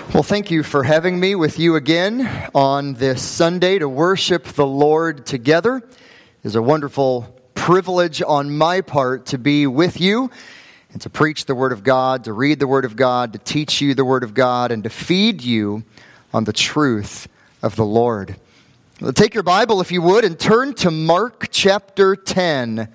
Well, thank you for having me with you again on this Sunday to worship the Lord together. It is a wonderful privilege on my part to be with you and to preach the Word of God, to read the Word of God, to teach you the Word of God, and to feed you on the truth of the Lord. Well, take your Bible, if you would, and turn to Mark chapter 10.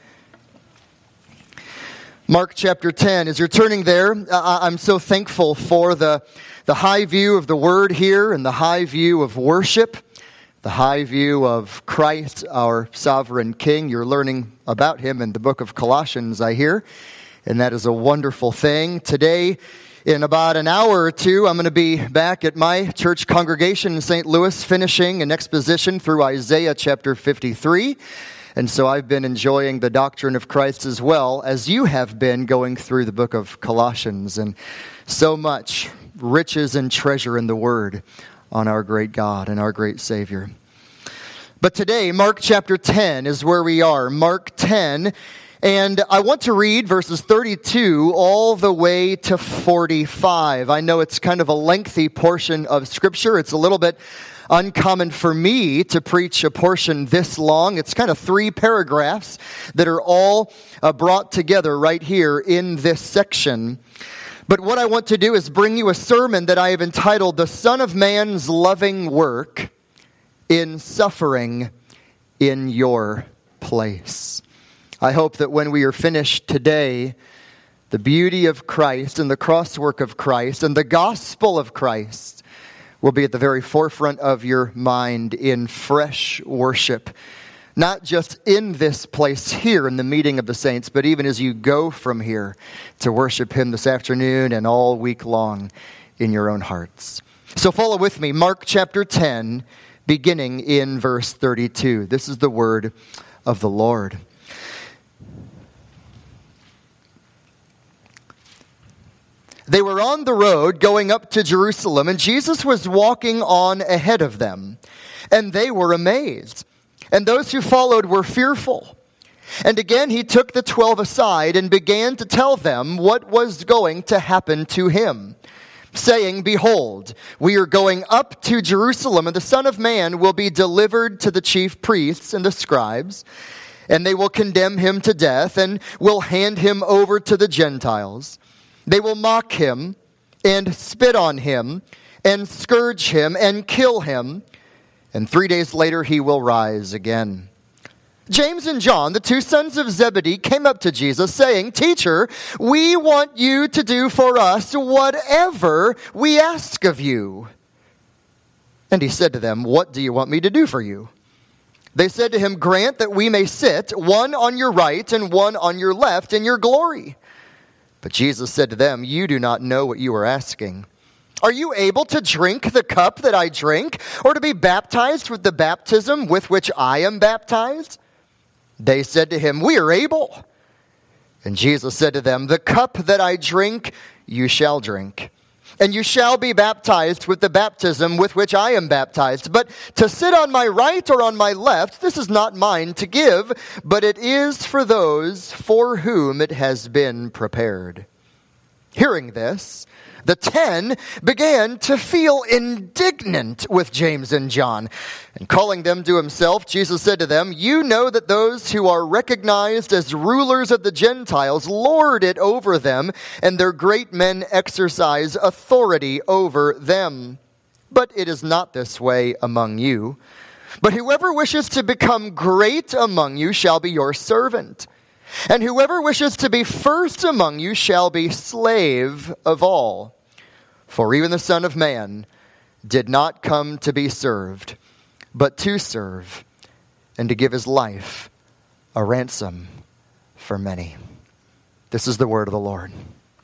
Mark chapter 10. As you're turning there, I'm so thankful for the high view of the Word here and the high view of worship, the high view of Christ, our sovereign King. You're learning about Him in the book of Colossians, I hear, and that is a wonderful thing. Today, in about an hour or two, I'm going to be back at my church congregation in St. Louis, finishing an exposition through Isaiah chapter 53. And so I've been enjoying the doctrine of Christ as well as you have been going through the book of Colossians. And so much riches and treasure in the Word on our great God and our great Savior. But today, Mark chapter 10 is where we are. Mark 10. And I want to read verses 32 all the way to 45. I know it's kind of a lengthy portion of Scripture. It's a little bit uncommon for me to preach a portion this long. It's kind of 3 paragraphs that are all brought together right here in this section. But what I want to do is bring you a sermon that I have entitled, "The Son of Man's Loving Work in Suffering in Your Place." I hope that when we are finished today, the beauty of Christ and the crosswork of Christ and the gospel of Christ will be at the very forefront of your mind in fresh worship. Not just in this place here in the meeting of the saints, but even as you go from here to worship Him this afternoon and all week long in your own hearts. So follow with me, Mark chapter 10, beginning in verse 32. This is the word of the Lord. They were on the road going up to Jerusalem, and Jesus was walking on ahead of them, and they were amazed. And those who followed were fearful. And again he took the 12 aside and began to tell them what was going to happen to him, saying, "Behold, we are going up to Jerusalem, and the Son of Man will be delivered to the chief priests and the scribes, and they will condemn him to death and will hand him over to the Gentiles. They will mock him and spit on him and scourge him and kill him. And 3 days later he will rise again." James and John, the 2 sons of Zebedee, came up to Jesus saying, "Teacher, we want you to do for us whatever we ask of you." And he said to them, "What do you want me to do for you?" They said to him, "Grant that we may sit, one on your right and one on your left, in your glory." But Jesus said to them, "You do not know what you are asking. Are you able to drink the cup that I drink, or to be baptized with the baptism with which I am baptized?" They said to him, "We are able." And Jesus said to them, "The cup that I drink, you shall drink, and you shall be baptized with the baptism with which I am baptized. But to sit on my right or on my left, this is not mine to give, but it is for those for whom it has been prepared." Hearing this, the 10 began to feel indignant with James and John. And calling them to himself, Jesus said to them, "You know that those who are recognized as rulers of the Gentiles lord it over them, and their great men exercise authority over them. But it is not this way among you. But whoever wishes to become great among you shall be your servant. And whoever wishes to be first among you shall be slave of all. For even the Son of Man did not come to be served, but to serve, and to give his life a ransom for many." This is the word of the Lord.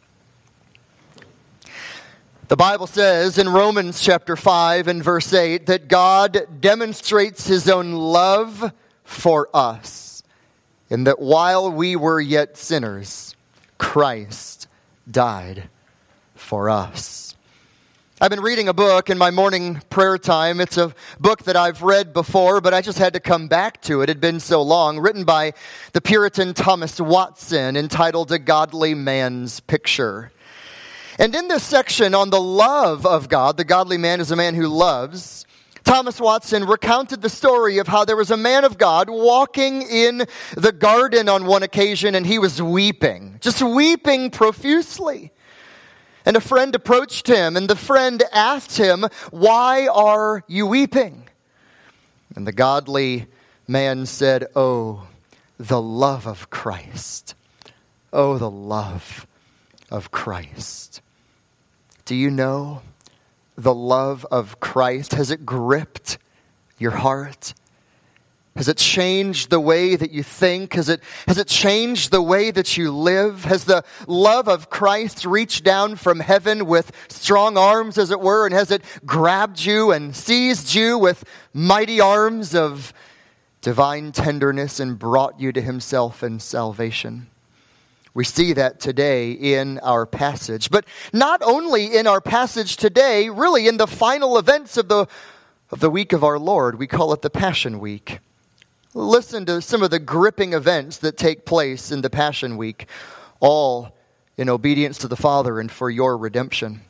The Bible says in Romans chapter 5 and verse 8 that God demonstrates his own love for us, in that while we were yet sinners, Christ died for us. I've been reading a book in my morning prayer time. It's a book that I've read before, but I just had to come back to it. It had been so long. Written by the Puritan Thomas Watson, entitled "A Godly Man's Picture." And in this section on the love of God, the godly man is a man who loves, Thomas Watson recounted the story of how there was a man of God walking in the garden on one occasion, and he was weeping, just weeping profusely. And a friend approached him, and the friend asked him, "Why are you weeping?" And the godly man said, "Oh, the love of Christ. Oh, the love of Christ." Do you know the love of Christ? Has it gripped your heart? Has it changed the way that you think? Has it changed the way that you live? Has the love of Christ reached down from heaven with strong arms, as it were, and has it grabbed you and seized you with mighty arms of divine tenderness and brought you to himself in salvation? We see that today in our passage. But not only in our passage today, really in the final events of the week of our Lord. We call it the Passion Week. Listen to some of the gripping events that take place in the Passion Week, all in obedience to the Father and for your redemption.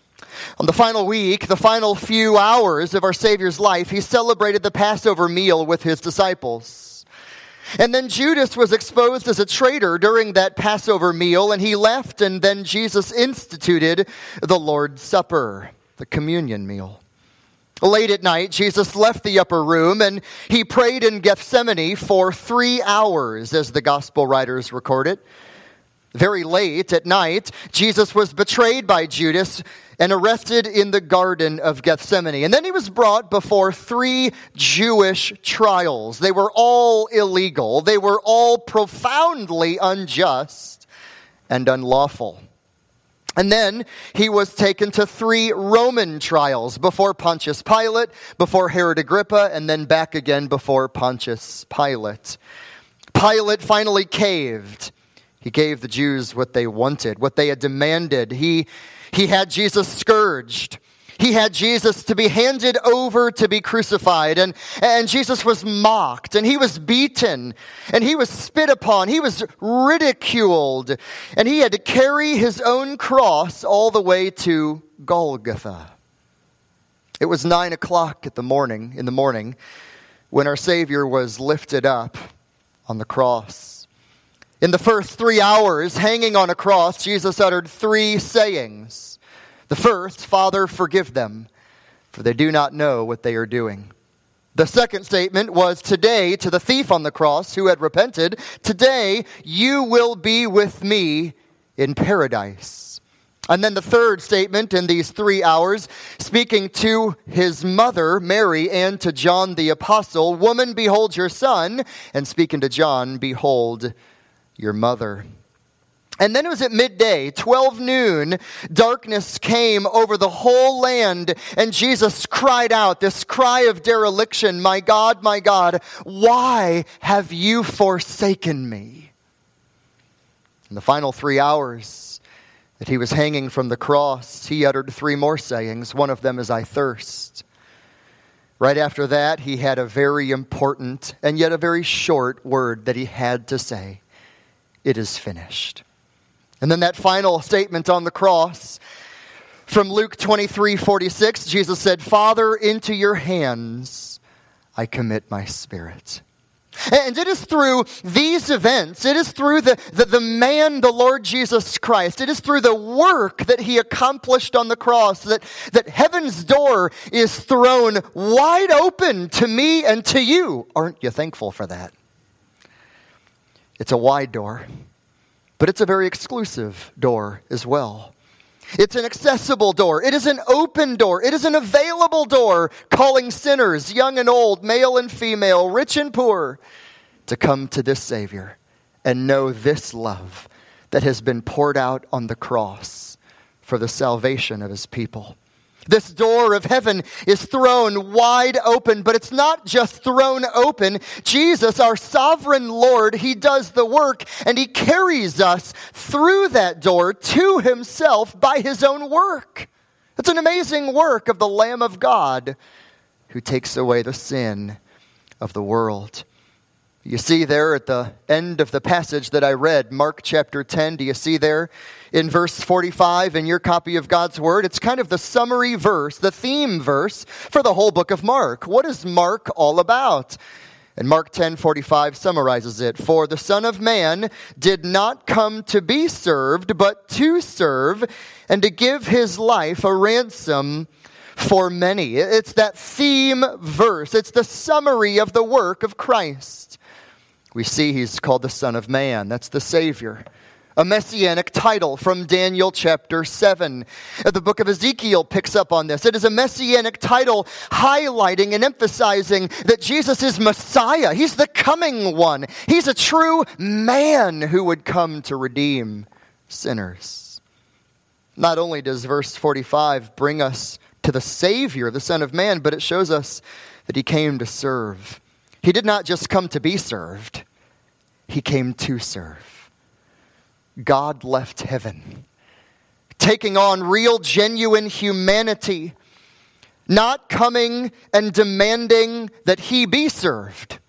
On the final week, the final few hours of our Savior's life, he celebrated the Passover meal with his disciples. And then Judas was exposed as a traitor during that Passover meal, and he left, and then Jesus instituted the Lord's Supper, the communion meal. Late at night, Jesus left the upper room, and he prayed in Gethsemane for 3 hours, as the gospel writers record it. Very late at night, Jesus was betrayed by Judas and arrested in the Garden of Gethsemane. And then he was brought before 3 Jewish trials. They were all illegal. They were all profoundly unjust and unlawful. And then he was taken to 3 Roman trials before Pontius Pilate, before Herod Agrippa, and then back again before Pontius Pilate. Pilate finally caved. He gave the Jews what they wanted, what they had demanded. He had Jesus scourged. He had Jesus to be handed over to be crucified. And Jesus was mocked, and he was beaten, and he was spit upon. He was ridiculed, and he had to carry his own cross all the way to Golgotha. It was 9 o'clock in the morning, when our Savior was lifted up on the cross. In the first 3 hours, hanging on a cross, Jesus uttered 3 sayings. The first, "Father, forgive them, for they do not know what they are doing." The second statement was, "Today," to the thief on the cross who had repented, "today you will be with me in paradise." And then the third statement in these 3 hours, speaking to his mother, Mary, and to John the Apostle, "Woman, behold your son," and speaking to John, "Behold your mother." And then it was at midday, 12 noon, darkness came over the whole land, and Jesus cried out, this cry of dereliction, my God, why have you forsaken me?" In the final 3 hours that he was hanging from the cross, he uttered 3 more sayings. One of them is, "I thirst." Right after that, he had a very important and yet a very short word that he had to say. "It is finished." And then that final statement on the cross, from Luke 23:46, Jesus said, "Father, into your hands I commit my spirit." And it is through these events, it is through the man, the Lord Jesus Christ, it is through the work that he accomplished on the cross that heaven's door is thrown wide open to me and to you. Aren't you thankful for that? It's a wide door, but it's a very exclusive door as well. It's an accessible door. It is an open door. It is an available door, calling sinners, young and old, male and female, rich and poor, to come to this Savior and know this love that has been poured out on the cross for the salvation of his people. This door of heaven is thrown wide open, but it's not just thrown open. Jesus, our sovereign Lord, he does the work, and he carries us through that door to himself by his own work. It's an amazing work of the Lamb of God who takes away the sin of the world. You see there at the end of the passage that I read, Mark chapter 10, do you see there in verse 45 in your copy of God's Word? It's kind of the summary verse, the theme verse for the whole book of Mark. What is Mark all about? And Mark 10:45 summarizes it. For the Son of Man did not come to be served, but to serve, and to give his life a ransom for many. It's that theme verse. It's the summary of the work of Christ. We see he's called the Son of Man. That's the Savior. A messianic title from Daniel chapter 7. The book of Ezekiel picks up on this. It is a messianic title highlighting and emphasizing that Jesus is Messiah. He's the coming one. He's a true man who would come to redeem sinners. Not only does verse 45 bring us to the Savior, the Son of Man, but it shows us that he came to serve. He did not just come to be served. He came to serve. God left heaven, taking on real, genuine humanity, not coming and demanding that he be served,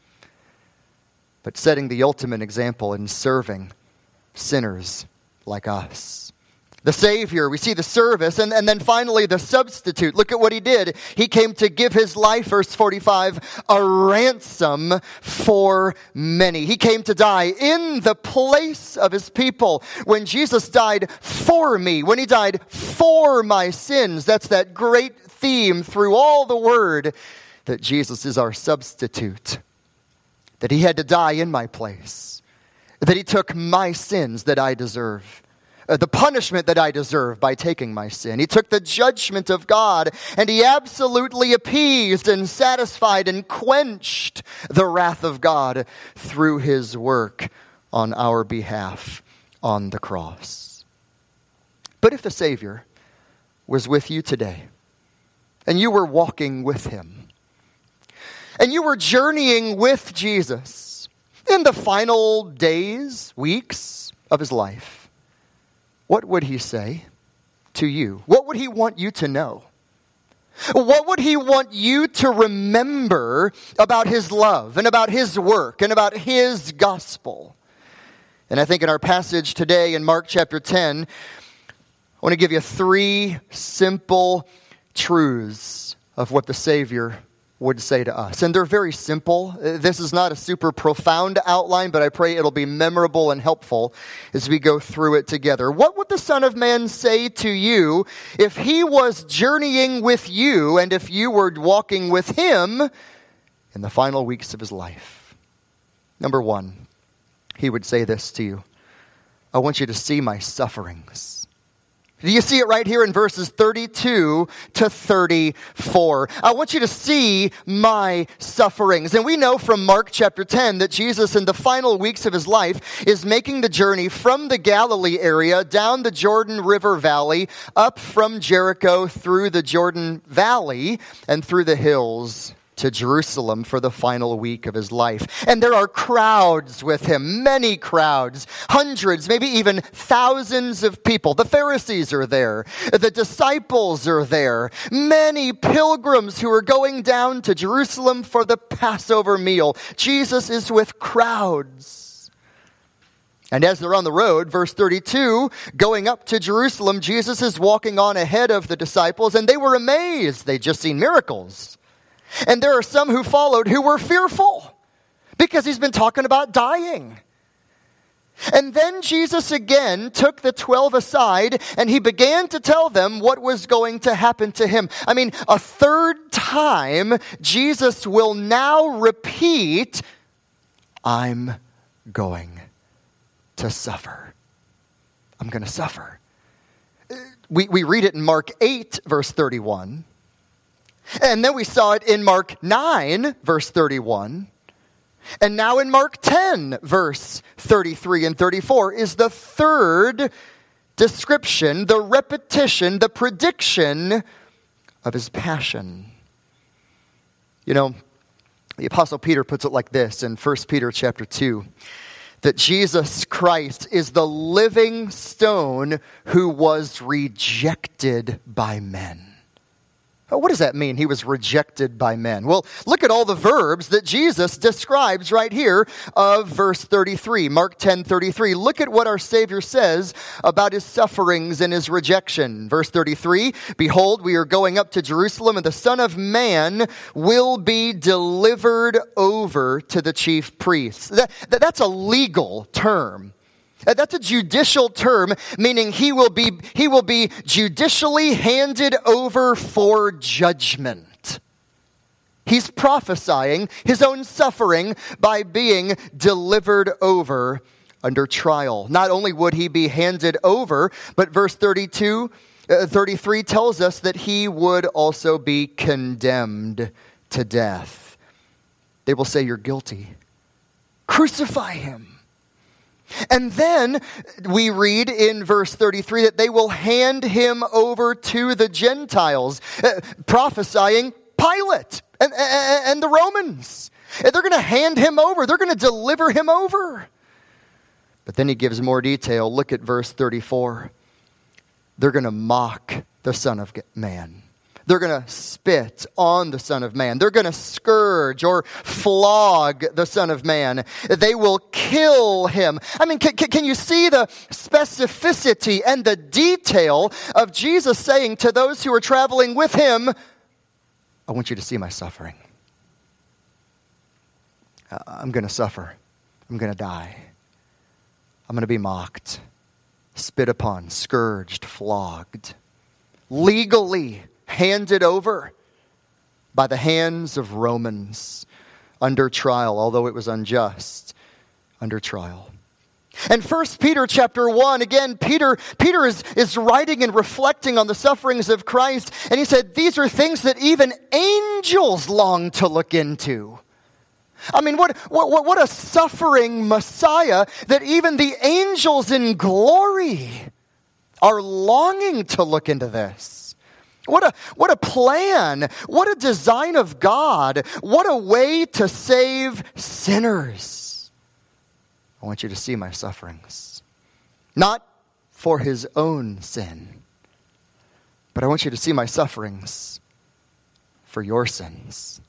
but setting the ultimate example in serving sinners like us. The Savior, we see the service, and then finally the substitute. Look at what he did. He came to give his life, verse 45, a ransom for many. He came to die in the place of his people. When Jesus died for me, when he died for my sins, that's that great theme through all the Word, that Jesus is our substitute, that he had to die in my place, that he took my sins that I deserve. The punishment that I deserve by taking my sin. He took the judgment of God, and he absolutely appeased and satisfied and quenched the wrath of God through his work on our behalf on the cross. But if the Savior was with you today, and you were walking with him, and you were journeying with Jesus in the final days, weeks of his life, what would he say to you? What would he want you to know? What would he want you to remember about his love and about his work and about his gospel? And I think in our passage today in Mark chapter 10, I want to give you 3 simple truths of what the Savior would say to us. And they're very simple. This is not a super profound outline, but I pray it'll be memorable and helpful as we go through it together. What would the Son of Man say to you if he was journeying with you and if you were walking with him in the final weeks of his life? Number 1, he would say this to you. I want you to see my sufferings. Do you see it right here in verses 32 to 34? I want you to see my sufferings. And we know from Mark chapter 10 that Jesus in the final weeks of his life is making the journey from the Galilee area down the Jordan River Valley, up from Jericho through the Jordan Valley and through the hills to Jerusalem for the final week of his life. And there are crowds with him, many crowds, hundreds, maybe even thousands of people. The Pharisees are there. The disciples are there. Many pilgrims who are going down to Jerusalem for the Passover meal. Jesus is with crowds. And as they're on the road, verse 32, going up to Jerusalem, Jesus is walking on ahead of the disciples, and they were amazed. They'd just seen miracles. And there are some who followed who were fearful because he's been talking about dying. And then Jesus again took the 12 aside and he began to tell them what was going to happen to him. I mean, a third time, Jesus will now repeat, I'm going to suffer. I'm going to suffer. We read it in Mark 8, verse 31. And then we saw it in Mark 9, verse 31. And now in Mark 10, verse 33 and 34 is the third description, the repetition, the prediction of his passion. You know, the Apostle Peter puts it like this in 1 Peter chapter 2, that Jesus Christ is the living stone who was rejected by men. What does that mean? He was rejected by men. Well, look at all the verbs that Jesus describes right here of verse 33, Mark 10:33. Look at what our Savior says about his sufferings and his rejection. Verse 33, behold, we are going up to Jerusalem, and the Son of Man will be delivered over to the chief priests. That's a legal term. That's a judicial term, meaning he will be judicially handed over for judgment. He's prophesying his own suffering by being delivered over under trial. Not only would he be handed over, but verse 33 tells us that he would also be condemned to death. They will say, "You're guilty. Crucify him." And then we read in verse 33 that they will hand him over to the Gentiles, prophesying Pilate and the Romans. And they're going to hand him over. They're going to deliver him over. But then he gives more detail. Look at verse 34. They're going to mock the Son of Man. They're going to spit on the Son of Man. They're going to scourge or flog the Son of Man. They will kill him. I mean, can you see the specificity and the detail of Jesus saying to those who are traveling with him, I want you to see my suffering. I'm going to suffer. I'm going to die. I'm going to be mocked, spit upon, scourged, flogged, legally handed over by the hands of Romans under trial, although it was unjust, under trial. And 1 Peter chapter 1, again, Peter is writing and reflecting on the sufferings of Christ, and he said, these are things that even angels long to look into. I mean, what a suffering Messiah that even the angels in glory are longing to look into this. What a plan. What a design of God. What a way to save sinners. I want you to see my sufferings. Not for his own sin, but I want you to see my sufferings for your sins.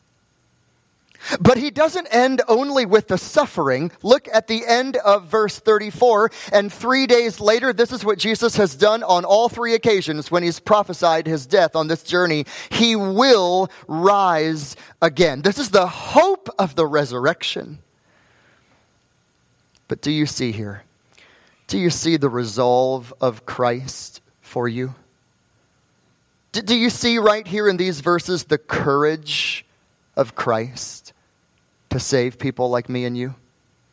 But he doesn't end only with the suffering. Look at the end of verse 34. And 3 days later, this is what Jesus has done on all three occasions when he's prophesied his death on this journey. He will rise again. This is the hope of the resurrection. But do you see here? Do you see the resolve of Christ for you? Do you see right here in these verses the courage of Christ to save people like me and you?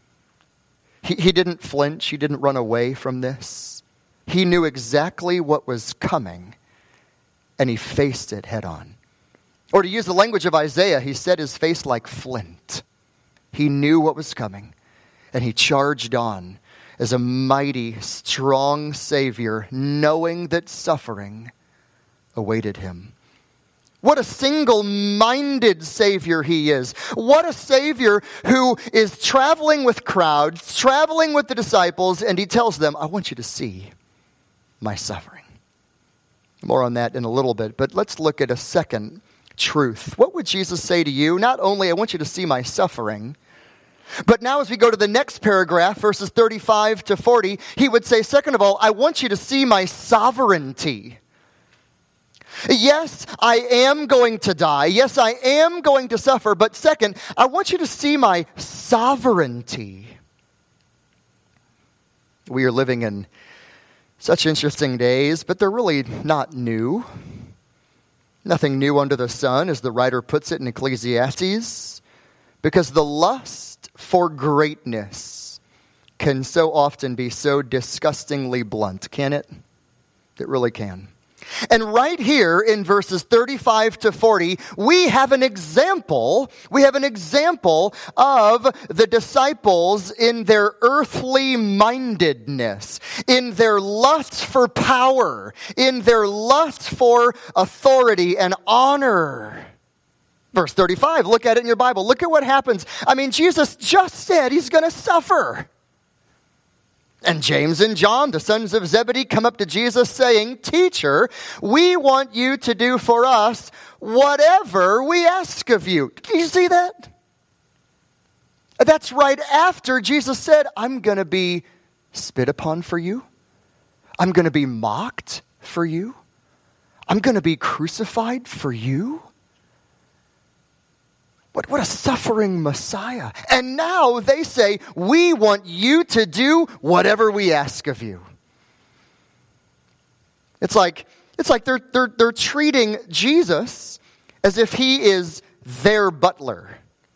He didn't flinch. He didn't run away from this. He knew exactly what was coming, and he faced it head on. Or to use the language of Isaiah, he set his face like flint. He knew what was coming, and he charged on as a mighty, strong Savior, knowing that suffering awaited him. What a single-minded Savior he is. What a Savior who is traveling with crowds, traveling with the disciples, and he tells them, I want you to see my suffering. More on that in a little bit, but let's look at a second truth. What would Jesus say to you? Not only, I want you to see my suffering, but now as we go to the next paragraph, verses 35 to 40, he would say, second of all, I want you to see my sovereignty. Yes, I am going to die. Yes, I am going to suffer. But second, I want you to see my sovereignty. We are living in such interesting days, but they're really not new. Nothing new under the sun, as the writer puts it in Ecclesiastes, because the lust for greatness can so often be so disgustingly blunt, can it? It really can. And right here in verses 35 to 40, we have an example. We have an example of the disciples in their earthly mindedness, in their lust for power, in their lust for authority and honor. Verse 35, look at it in your Bible. Look at what happens. I mean, Jesus just said he's going to suffer. And James and John, the sons of Zebedee, come up to Jesus saying, Teacher, we want you to do for us whatever we ask of you. Do you see that? That's right after Jesus said, I'm going to be spit upon for you. I'm going to be mocked for you. I'm going to be crucified for you. What a suffering Messiah. And now they say, we want you to do whatever we ask of you. It's like they're treating Jesus as if he is their butler.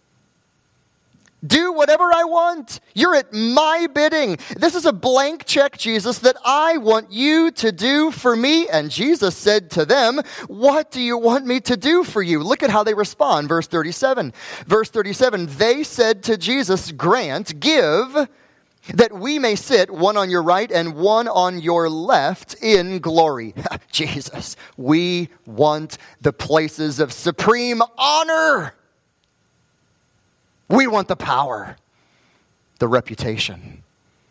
Do whatever I want. You're at my bidding. This is a blank check, Jesus, that I want you to do for me. And Jesus said to them, what do you want me to do for you? Look at how they respond. Verse 37. Verse 37, they said to Jesus, grant, give, that we may sit one on your right and one on your left in glory. Jesus, we want the places of supreme honor. We want the power, the reputation.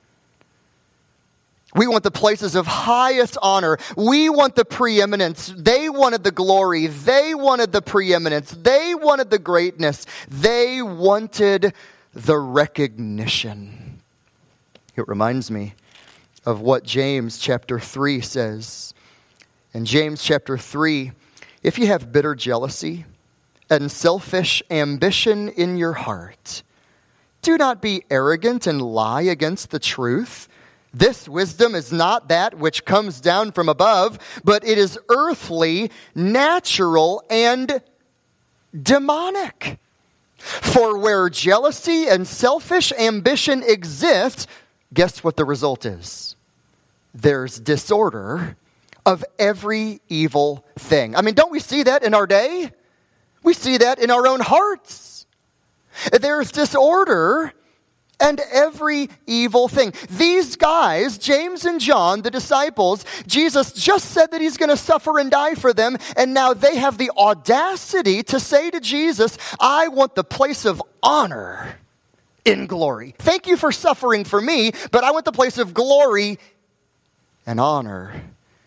We want the places of highest honor. We want the preeminence. They wanted the glory. They wanted the preeminence. They wanted the greatness. They wanted the recognition. It reminds me of what James chapter 3 says. In James chapter 3, if you have bitter jealousy and selfish ambition in your heart, do not be arrogant and lie against the truth. This wisdom is not that which comes down from above, but it is earthly, natural, and demonic. For where jealousy and selfish ambition exist, guess what the result is? There's disorder of every evil thing. I mean, don't we see that in our day? We see that in our own hearts. There's disorder and every evil thing. These guys, James and John, the disciples, Jesus just said that he's going to suffer and die for them, and now they have the audacity to say to Jesus, I want the place of honor in glory. Thank you for suffering for me, but I want the place of glory and honor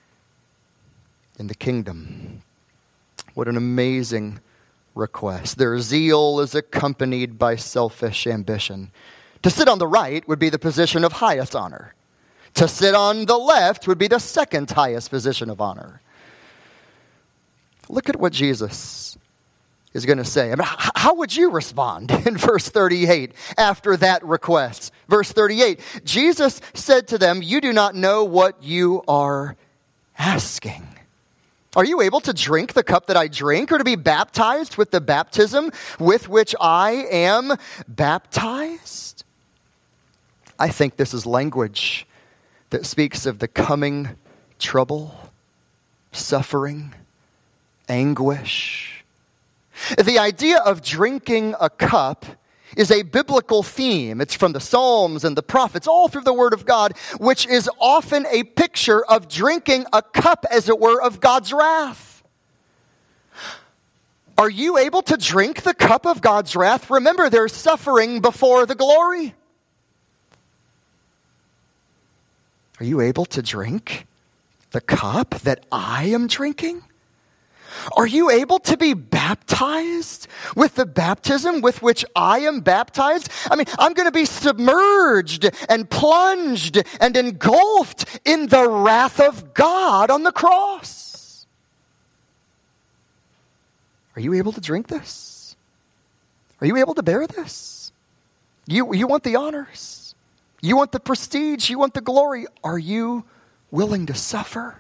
in the kingdom. What an amazing request. Their zeal is accompanied by selfish ambition. To sit on the right would be the position of highest honor. To sit on the left would be the second highest position of honor. Look at what Jesus is going to say. I mean, how would you respond in verse 38 after that request? Verse 38, Jesus said to them, you do not know what you are asking. Are you able to drink the cup that I drink, or to be baptized with the baptism with which I am baptized? I think this is language that speaks of the coming trouble, suffering, anguish. The idea of drinking a cup is a biblical theme. It's from the Psalms and the prophets, all through the Word of God, which is often a picture of drinking a cup, as it were, of God's wrath. Are you able to drink the cup of God's wrath? Remember, there's suffering before the glory. Are you able to drink the cup that I am drinking? Are you able to be baptized with the baptism with which I am baptized? I mean, I'm going to be submerged and plunged and engulfed in the wrath of God on the cross. Are you able to drink this? Are you able to bear this? You want the honors. You want the prestige. You want the glory. Are you willing to suffer?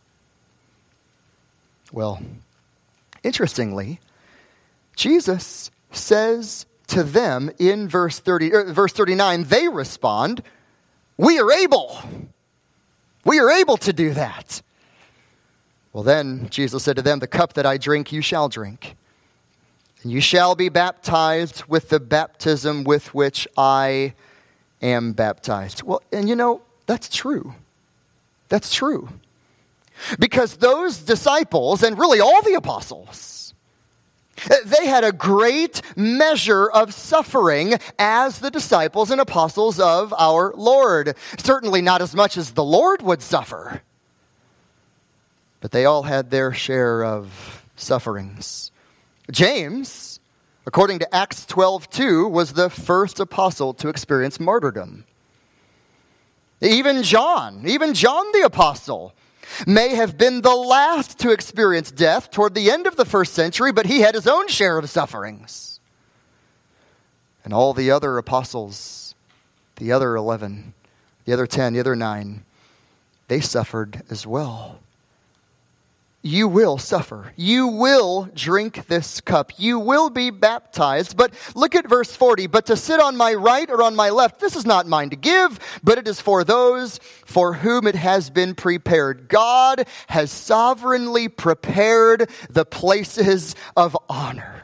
Well, interestingly, Jesus says to them in verse 39, they respond, we are able. We are able to do that. Well, then Jesus said to them, the cup that I drink, you shall drink. And you shall be baptized with the baptism with which I am baptized. Well, and you know, that's true. That's true. Because those disciples, and really all the apostles, they had a great measure of suffering as the disciples and apostles of our Lord. Certainly not as much as the Lord would suffer. But they all had their share of sufferings. James, according to Acts 12:2, was the first apostle to experience martyrdom. Even John the apostle, may have been the last to experience death toward the end of the first century, but he had his own share of sufferings. And all the other apostles, the other 11, the other 10, the other 9, they suffered as well. You will suffer. You will drink this cup. You will be baptized. But look at verse 40. But to sit on my right or on my left, this is not mine to give, but it is for those for whom it has been prepared. God has sovereignly prepared the places of honor.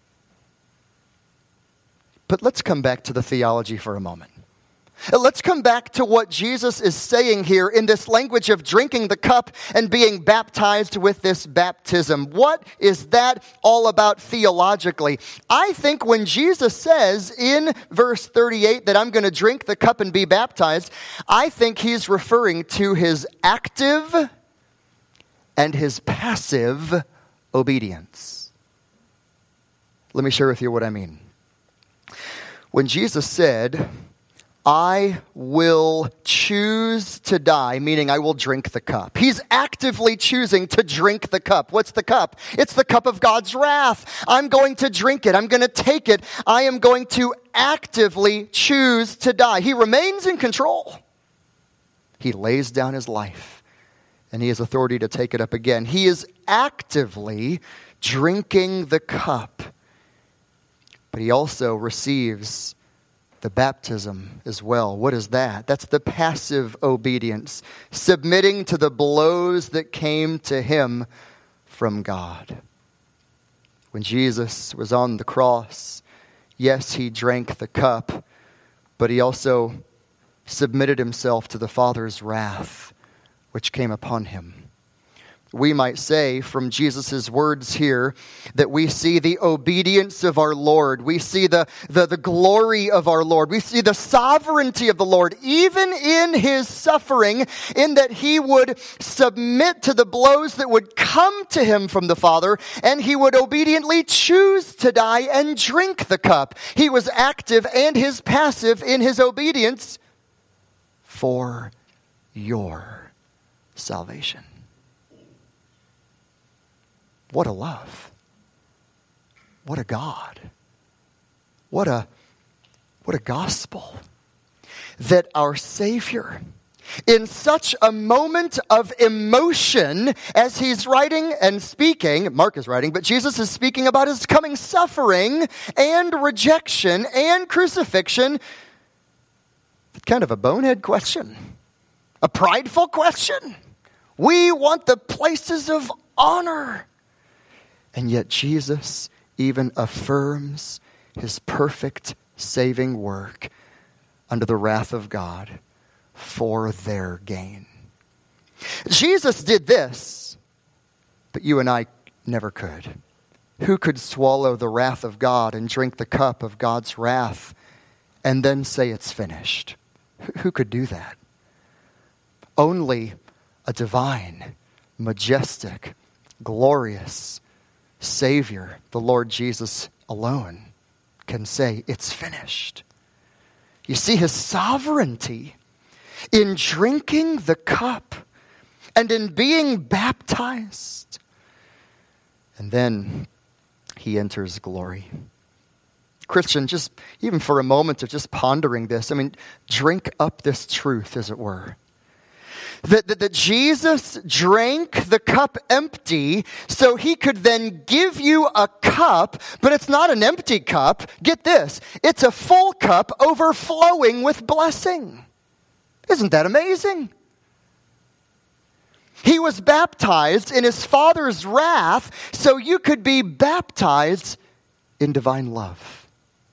But let's come back to the theology for a moment. Let's come back to what Jesus is saying here in this language of drinking the cup and being baptized with this baptism. What is that all about theologically? I think when Jesus says in verse 38 that I'm going to drink the cup and be baptized, I think he's referring to his active and his passive obedience. Let me share with you what I mean. When Jesus said, I will choose to die, meaning I will drink the cup. He's actively choosing to drink the cup. What's the cup? It's the cup of God's wrath. I'm going to drink it. I'm going to take it. I am going to actively choose to die. He remains in control. He lays down his life, and he has authority to take it up again. He is actively drinking the cup, but he also receives the baptism as well. What is that? That's the passive obedience, submitting to the blows that came to him from God. When Jesus was on the cross, yes, he drank the cup, but he also submitted himself to the Father's wrath, which came upon him. We might say from Jesus' words here that we see the obedience of our Lord. We see the glory of our Lord. We see the sovereignty of the Lord, even in his suffering, in that he would submit to the blows that would come to him from the Father, and he would obediently choose to die and drink the cup. He was active and his passive in his obedience for your salvation. What a love. What a God. What a gospel. That our Savior, in such a moment of emotion, as he's writing and speaking, Mark is writing, but Jesus is speaking about his coming suffering and rejection and crucifixion. Kind of a bonehead question. A prideful question. We want the places of honor. And yet Jesus even affirms his perfect saving work under the wrath of God for their gain. Jesus did this, but you and I never could. Who could swallow the wrath of God and drink the cup of God's wrath and then say it's finished? Who could do that? Only a divine, majestic, glorious Savior, the Lord Jesus alone, can say it's finished. You see his sovereignty in drinking the cup and in being baptized. And then he enters glory. Christian, just even for a moment of just pondering this, drink up this truth, as it were. That Jesus drank the cup empty so he could then give you a cup, but it's not an empty cup. Get this, it's a full cup overflowing with blessing. Isn't that amazing? He was baptized in his Father's wrath so you could be baptized in divine love.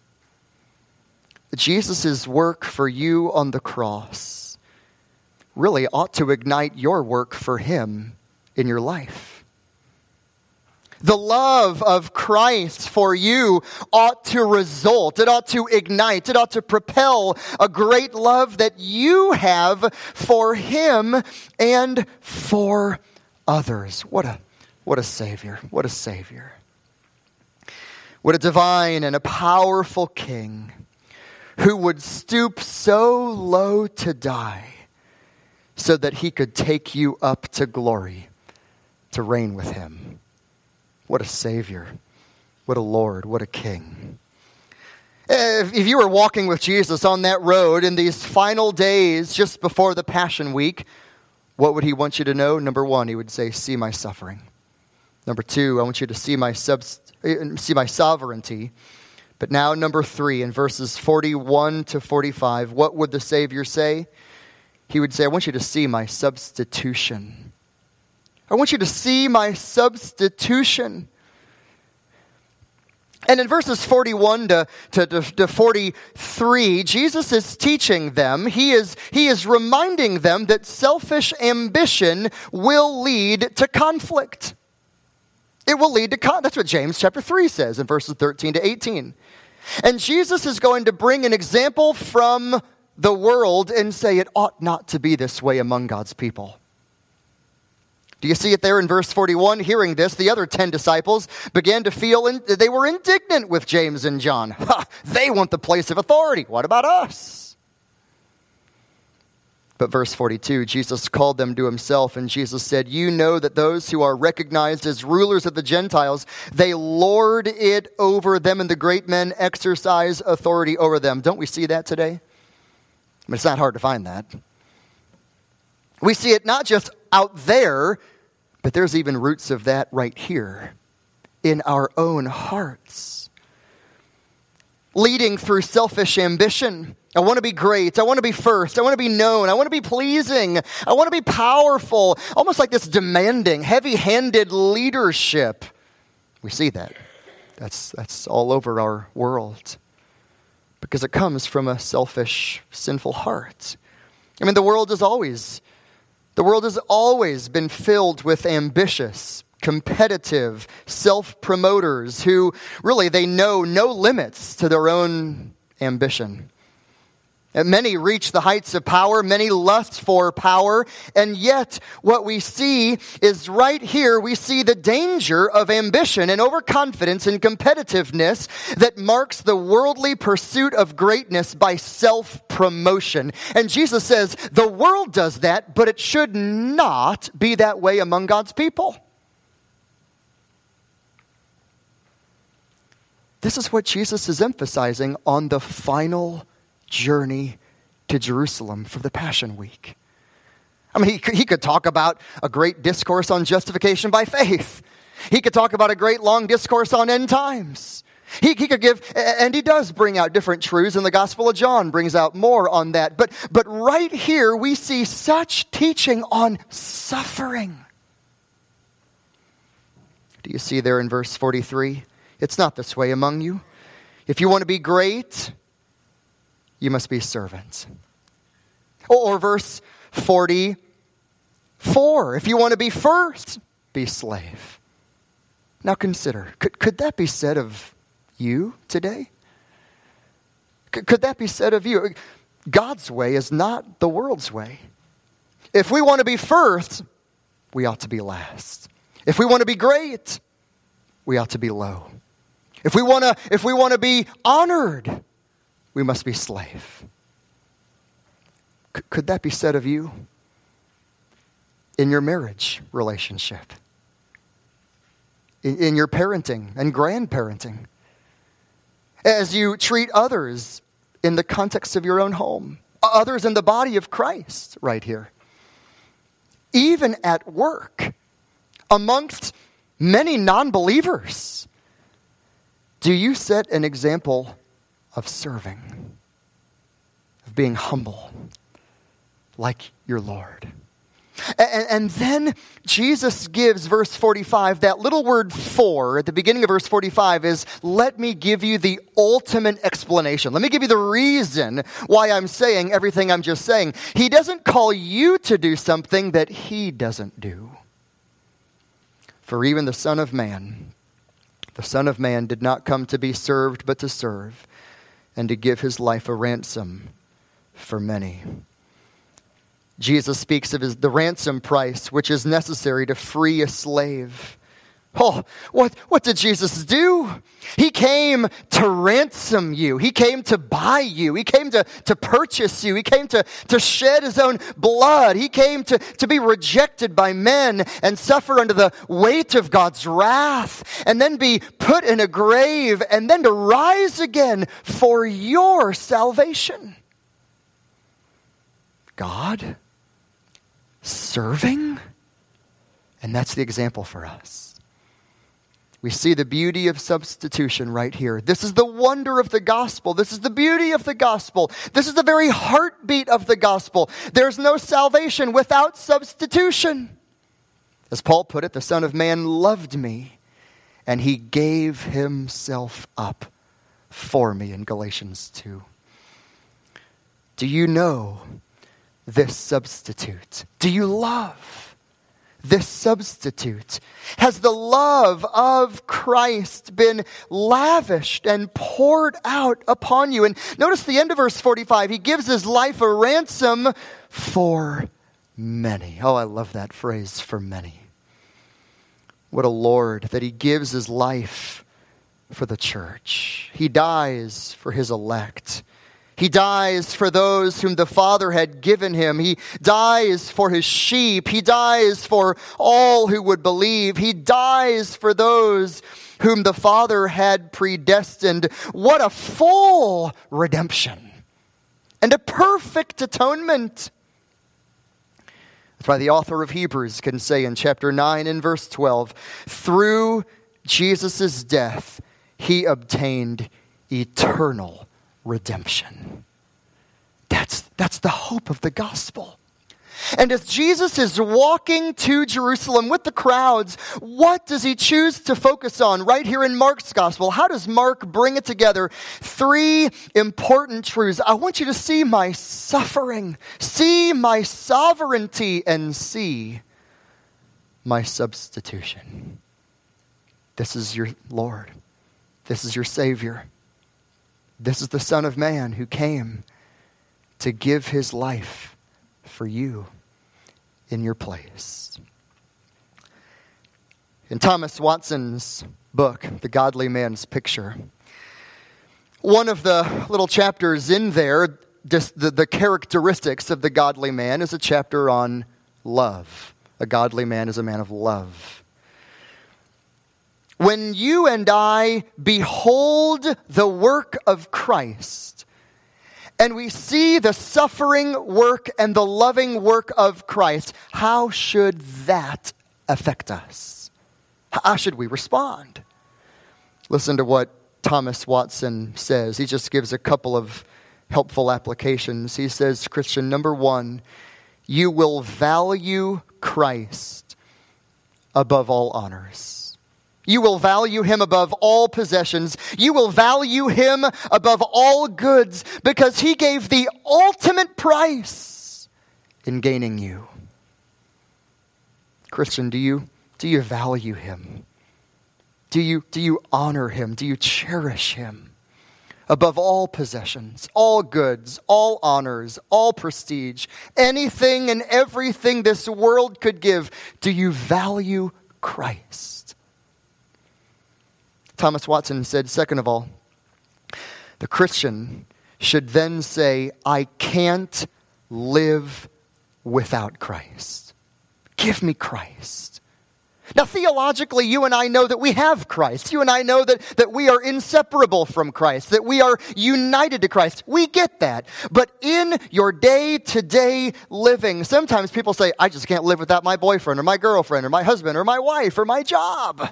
Jesus' work for you on the cross really ought to ignite your work for him in your life. The love of Christ for you ought to result, it ought to ignite, it ought to propel a great love that you have for him and for others. What What a Savior. What a Savior. What a divine and a powerful King who would stoop so low to die so that he could take you up to glory to reign with him. What a Savior. What a Lord. What a King. If you were walking with Jesus on that road in these final days just before the Passion Week, what would he want you to know? Number one, he would say, see my suffering. Number two, I want you to see my sovereignty. But now, number three, in verses 41 to 45, what would the Savior say? He would say, I want you to see my substitution. I want you to see my substitution. And in verses 41 to 43, Jesus is teaching them, he is reminding them that selfish ambition will lead to conflict. It will lead to that's what James chapter 3 says in verses 13 to 18. And Jesus is going to bring an example from the world and say it ought not to be this way among God's people. Do you see it there in verse 41? Hearing this, the other 10 disciples began to feel, they were indignant with James and John. They want the place of authority. What about us? But verse 42, Jesus called them to himself, and Jesus said, you know that those who are recognized as rulers of the Gentiles, they lord it over them, and the great men exercise authority over them. Don't we see that today? I mean, it's not hard to find that. We see it not just out there, but there's even roots of that right here in our own hearts. Leading through selfish ambition. I want to be great. I want to be first. I want to be known. I want to be pleasing. I want to be powerful. Almost like this demanding, heavy-handed leadership. We see that. That's all over our world. Because it comes from a selfish, sinful heart. I mean, the world has always been filled with ambitious, competitive self-promoters who really, they know no limits to their own ambition. And many reach the heights of power, many lust for power, and yet what we see is right here, we see the danger of ambition and overconfidence and competitiveness that marks the worldly pursuit of greatness by self-promotion. And Jesus says, the world does that, but it should not be that way among God's people. This is what Jesus is emphasizing on the final journey to Jerusalem for the Passion Week. I mean, he could talk about a great discourse on justification by faith. He could talk about a great long discourse on end times. He could give, and he does bring out different truths, and the Gospel of John brings out more on that. But right here, we see such teaching on suffering. Do you see there in verse 43? It's not this way among you. If you want to be great, you must be servants. Or verse 44, if you want to be first, be slave. Now consider, could that be said of you today? Could that be said of you? God's way is not the world's way. If we want to be first, we ought to be last. If we want to be great, we ought to be low. If we want to be honored, we must be slave. Could that be said of you in your marriage relationship? In your parenting and grandparenting? As you treat others in the context of your own home? Others in the body of Christ right here? Even at work, amongst many non-believers, do you set an example of serving, of being humble, like your Lord? And then Jesus gives, verse 45, that little word for, at the beginning of verse 45 is, let me give you the ultimate explanation. Let me give you the reason why I'm saying everything I'm just saying. He doesn't call you to do something that he doesn't do. For even the Son of Man did not come to be served, but to serve, and to give his life a ransom for many. Jesus speaks of the ransom price, which is necessary to free a slave. Oh, what did Jesus do? He came to ransom you. He came to buy you. He came to purchase you. He came to shed his own blood. He came to be rejected by men and suffer under the weight of God's wrath, and then be put in a grave, and then to rise again for your salvation. God serving, and that's the example for us. We see the beauty of substitution right here. This is the wonder of the gospel. This is the beauty of the gospel. This is the very heartbeat of the gospel. There's no salvation without substitution. As Paul put it, the Son of Man loved me, and he gave himself up for me in Galatians 2. Do you know this substitute? Do you love this substitute? Has the love of Christ been lavished and poured out upon you? And notice the end of verse 45. He gives his life a ransom for many. Oh, I love that phrase, for many. What a Lord that he gives his life for the church. He dies for his elect. He dies for those whom the Father had given him. He dies for his sheep. He dies for all who would believe. He dies for those whom the Father had predestined. What a full redemption and a perfect atonement. That's why the author of Hebrews can say in chapter 9 and verse 12, through Jesus' death, he obtained eternal redemption. That's the hope of the gospel. And as Jesus is walking to Jerusalem with the crowds, what does he choose to focus on right here in Mark's gospel? How does Mark bring it together? 3 important truths. I want you to see my suffering, see my sovereignty, and see my substitution. This is your Lord. This is your Savior. This is the Son of Man who came to give his life for you in your place. In Thomas Watson's book, The Godly Man's Picture, one of the little chapters in there, just the characteristics of the godly man, is a chapter on love. A godly man is a man of love. When you and I behold the work of Christ, and we see the suffering work and the loving work of Christ, how should that affect us? How should we respond? Listen to what Thomas Watson says. He just gives a couple of helpful applications. He says, Christian, number 1, you will value Christ above all honors. You will value him above all possessions. You will value him above all goods because he gave the ultimate price in gaining you. Christian, do you value him? Do you honor him? Do you cherish him above all possessions, all goods, all honors, all prestige, anything and everything this world could give? Do you value Christ? Thomas Watson said, second of all, the Christian should then say, I can't live without Christ. Give me Christ. Now, theologically, you and I know that we have Christ. You and I know that we are inseparable from Christ, that we are united to Christ. We get that. But in your day-to-day living, sometimes people say, I just can't live without my boyfriend or my girlfriend or my husband or my wife or my job.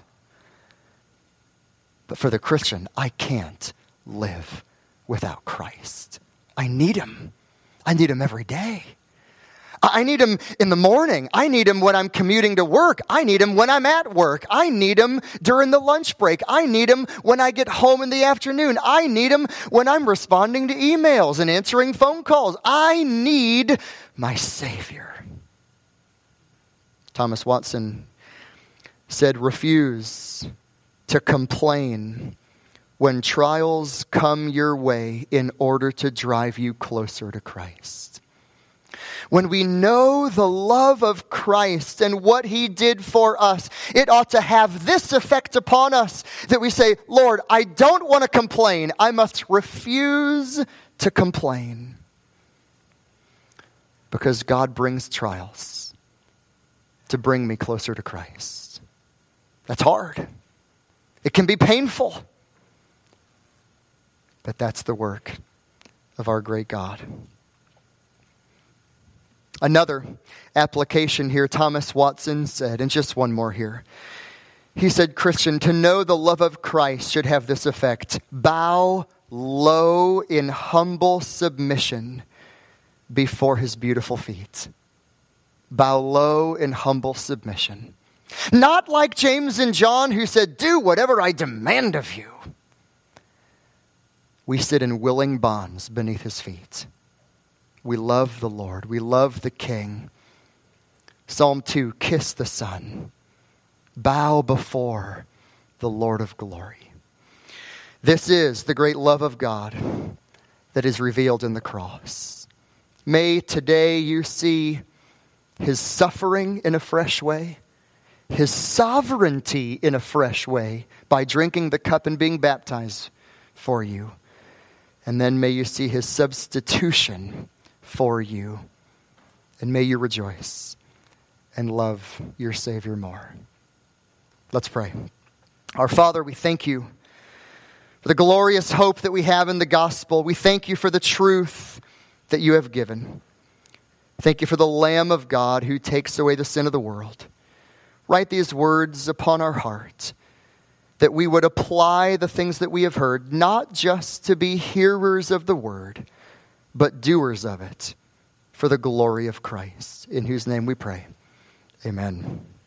But for the Christian, I can't live without Christ. I need him. I need him every day. I need him in the morning. I need him when I'm commuting to work. I need him when I'm at work. I need him during the lunch break. I need him when I get home in the afternoon. I need him when I'm responding to emails and answering phone calls. I need my Savior. Thomas Watson said, refuse to complain when trials come your way in order to drive you closer to Christ. When we know the love of Christ and what he did for us, it ought to have this effect upon us that we say, Lord, I don't want to complain. I must refuse to complain. Because God brings trials to bring me closer to Christ. That's hard. It can be painful. But that's the work of our great God. Another application here, Thomas Watson said, and just one more here. He said, Christian, to know the love of Christ should have this effect. Bow low in humble submission before his beautiful feet. Bow low in humble submission. Not like James and John who said, do whatever I demand of you. We sit in willing bonds beneath his feet. We love the Lord. We love the King. Psalm 2, kiss the Son. Bow before the Lord of glory. This is the great love of God that is revealed in the cross. May today you see his suffering in a fresh way, his sovereignty in a fresh way by drinking the cup and being baptized for you. And then may you see his substitution for you. And may you rejoice and love your Savior more. Let's pray. Our Father, we thank you for the glorious hope that we have in the gospel. We thank you for the truth that you have given. Thank you for the Lamb of God who takes away the sin of the world. Write these words upon our heart, that we would apply the things that we have heard, not just to be hearers of the word, but doers of it, for the glory of Christ, in whose name we pray. Amen.